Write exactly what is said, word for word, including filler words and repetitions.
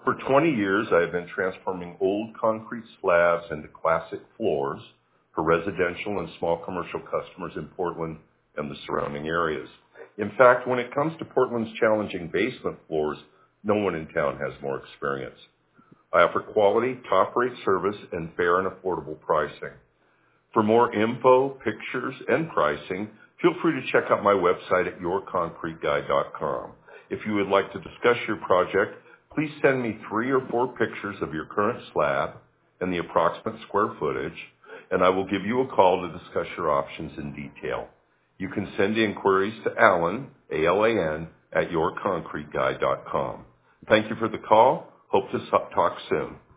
For twenty years, I have been transforming old concrete slabs into classic floors for residential and small commercial customers in Portland and the surrounding areas. In fact, when it comes to Portland's challenging basement floors, no one in town has more experience. I offer quality, top-rate service, and fair and affordable pricing. For more info, pictures, and pricing, feel free to check out my website at your concrete guy dot com. If you would like to discuss your project, please send me three or four pictures of your current slab and the approximate square footage, and I will give you a call to discuss your options in detail. You can send inquiries to Alan, A L A N, at your concrete guy dot com. Thank you for the call. Hope to talk soon.